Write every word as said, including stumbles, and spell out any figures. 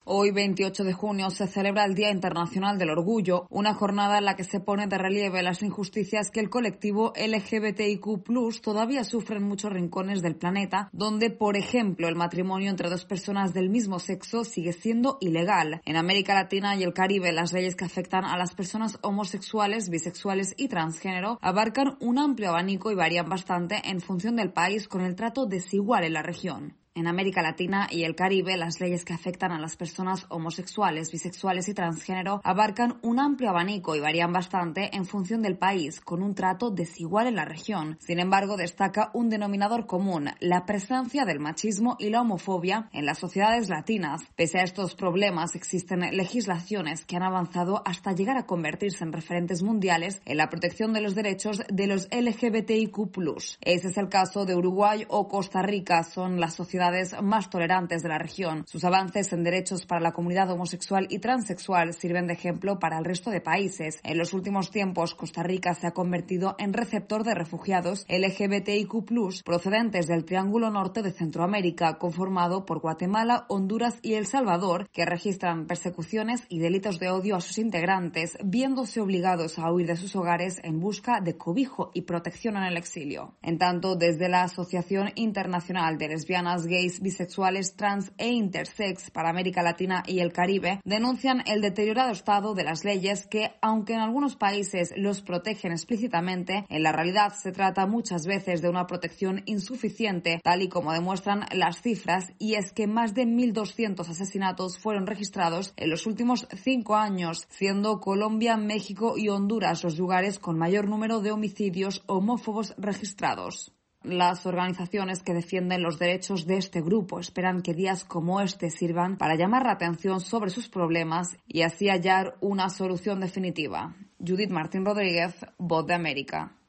Hoy, veintiocho de junio, se celebra el Día Internacional del Orgullo, una jornada en la que se pone de relieve las injusticias que el colectivo L G B T I Q plus, todavía sufre en muchos rincones del planeta, donde, por ejemplo, el matrimonio entre dos personas del mismo sexo sigue siendo ilegal. En América Latina y el Caribe, las leyes que afectan a las personas homosexuales, bisexuales y transgénero abarcan un amplio abanico y varían bastante en función del país, con el trato desigual en la región. En América Latina y el Caribe, las leyes que afectan a las personas homosexuales, bisexuales y transgénero abarcan un amplio abanico y varían bastante en función del país, con un trato desigual en la región. Sin embargo, destaca un denominador común: la presencia del machismo y la homofobia en las sociedades latinas. Pese a estos problemas, existen legislaciones que han avanzado hasta llegar a convertirse en referentes mundiales en la protección de los derechos de los L G B T I Q plus. Ese es el caso de Uruguay o Costa Rica, son las sociedades más tolerantes de la región. Sus avances en derechos para la comunidad homosexual y transexual sirven de ejemplo para el resto de países. En los últimos tiempos, Costa Rica se ha convertido en receptor de refugiados L G B T I Q plus, procedentes del Triángulo Norte de Centroamérica, conformado por Guatemala, Honduras y El Salvador, que registran persecuciones y delitos de odio a sus integrantes, viéndose obligados a huir de sus hogares en busca de cobijo y protección en el exilio. En tanto, desde la Asociación Internacional de Lesbianas, gays, bisexuales, trans e intersex para América Latina y el Caribe, denuncian el deteriorado estado de las leyes que, aunque en algunos países los protegen explícitamente, en la realidad se trata muchas veces de una protección insuficiente, tal y como demuestran las cifras, y es que más de mil doscientos asesinatos fueron registrados en los últimos cinco años, siendo Colombia, México y Honduras los lugares con mayor número de homicidios homófobos registrados. Las organizaciones que defienden los derechos de este grupo esperan que días como este sirvan para llamar la atención sobre sus problemas y así hallar una solución definitiva. Judith Martín Rodríguez, Voz de América.